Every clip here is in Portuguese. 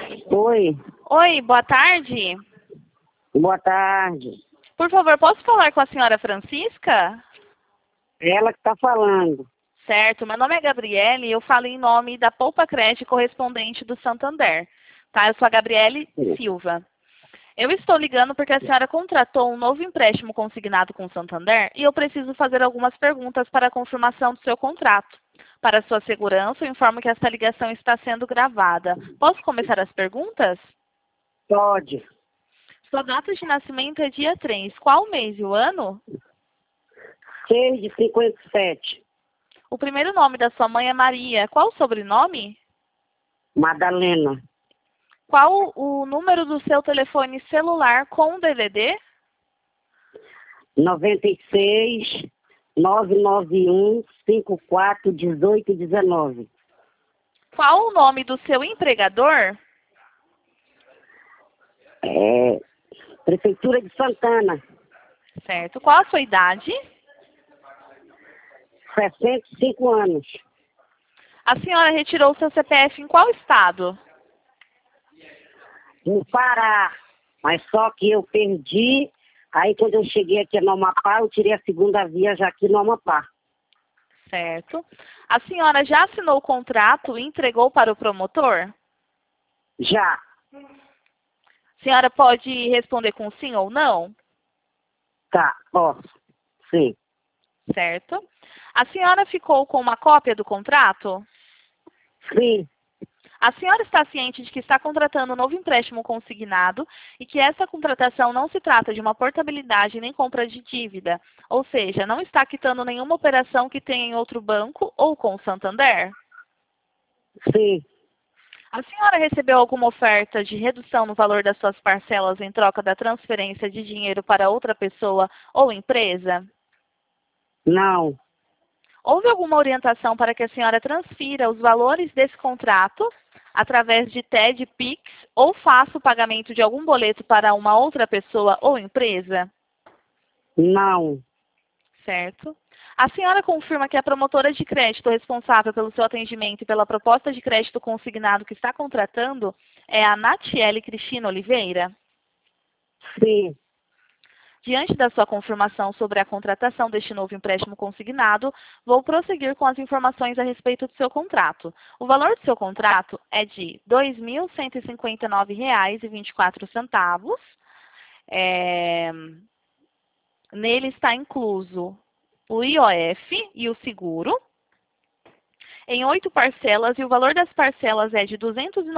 Oi, Oi, boa tarde. boa tarde. Por favor, posso falar com a senhora Francisca? Ela que está falando. Certo, meu nome é Gabriele e eu falo em nome da Poupa Crédito correspondente do Santander. Tá? Eu sou a Gabriele Silva. Eu estou ligando porque a senhora contratou um novo empréstimo consignado com o Santander e eu preciso fazer algumas perguntas para a confirmação do seu contrato. Para sua segurança, eu informo que esta ligação está sendo gravada. Posso começar as perguntas? Pode. Sua data de nascimento é dia 3. Qual o mês e o ano? 6 de 57. O primeiro nome da sua mãe é Maria. Qual o sobrenome? Madalena. Qual o número do seu telefone celular com DDD? 96 991 54 18 19. Qual o nome do seu empregador? Prefeitura de Santana. Certo. Qual a sua idade? 65 anos. A senhora retirou seu CPF em qual estado? No Pará. Mas só que eu perdi. Aí quando eu cheguei aqui no Amapá, eu tirei a segunda via já aqui no Amapá. Certo. A senhora já assinou o contrato e entregou para o promotor? Já. A senhora pode responder com sim ou não? Tá, posso. Sim. Certo. A senhora ficou com uma cópia do contrato? Sim. A senhora está ciente de que está contratando um novo empréstimo consignado e que essa contratação não se trata de uma portabilidade nem compra de dívida, ou seja, não está quitando nenhuma operação que tenha em outro banco ou com o Santander? Sim. A senhora recebeu alguma oferta de redução no valor das suas parcelas em troca da transferência de dinheiro para outra pessoa ou empresa? Não. Houve alguma orientação para que a senhora transfira os valores desse contrato através de TED, Pix ou faça o pagamento de algum boleto para uma outra pessoa ou empresa? Não. Certo. A senhora confirma que a promotora de crédito responsável pelo seu atendimento e pela proposta de crédito consignado que está contratando é a Natiele Cristina Oliveira? Sim. Diante da sua confirmação sobre a contratação deste novo empréstimo consignado, vou prosseguir com as informações a respeito do seu contrato. O valor do seu contrato é de R$ 2.159,24. Nele está incluso o IOF e o seguro, em 8 parcelas, e o valor das parcelas é de R$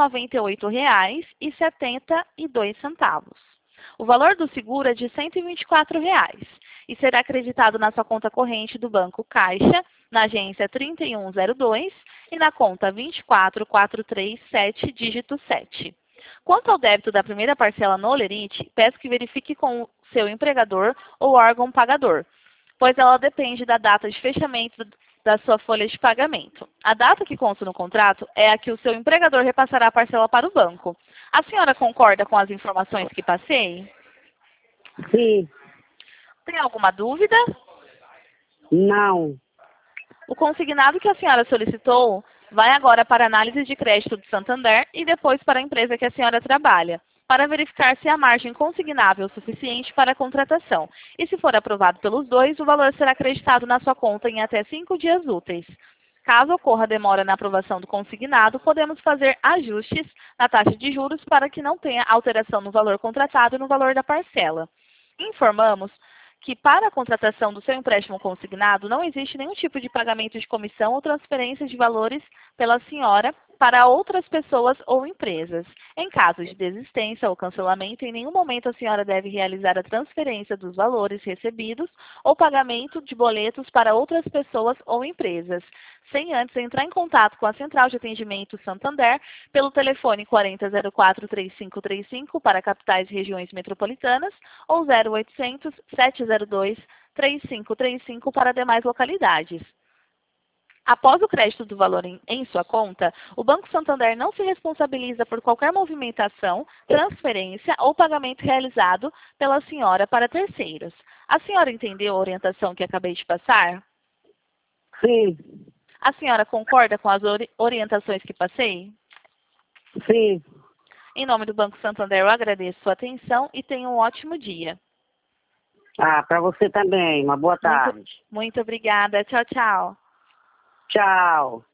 298,72. O valor do seguro é de R$ 124 e será acreditado na sua conta corrente do Banco Caixa, na agência 3102 e na conta 24437, dígito 7. Quanto ao débito da primeira parcela no Olerite, peço que verifique com o seu empregador ou órgão pagador, pois ela depende da data de fechamento da sua folha de pagamento. A data que consta no contrato é a que o seu empregador repassará a parcela para o banco. A senhora concorda com as informações que passei? Sim. Tem alguma dúvida? Não. O consignado que a senhora solicitou vai agora para a análise de crédito do Santander e depois para a empresa que a senhora trabalha, para verificar se há margem consignável suficiente para a contratação. E se for aprovado pelos dois, o valor será acreditado na sua conta em até 5 dias úteis. Caso ocorra demora na aprovação do consignado, podemos fazer ajustes na taxa de juros para que não tenha alteração no valor contratado e no valor da parcela. Informamos que para a contratação do seu empréstimo consignado não existe nenhum tipo de pagamento de comissão ou transferência de valores pela senhora para outras pessoas ou empresas. Em caso de desistência ou cancelamento, em nenhum momento a senhora deve realizar a transferência dos valores recebidos ou pagamento de boletos para outras pessoas ou empresas, sem antes entrar em contato com a Central de Atendimento Santander pelo telefone 4004-3535 para capitais e regiões metropolitanas ou 0800-702-3535 para demais localidades. Após o crédito do valor em sua conta, o Banco Santander não se responsabiliza por qualquer movimentação, transferência ou pagamento realizado pela senhora para terceiros. A senhora entendeu a orientação que acabei de passar? Sim. A senhora concorda com as orientações que passei? Sim. Em nome do Banco Santander, eu agradeço sua atenção e tenha um ótimo dia. Ah, para você também. Uma boa tarde. Muito obrigada. Tchau, tchau. Tchau.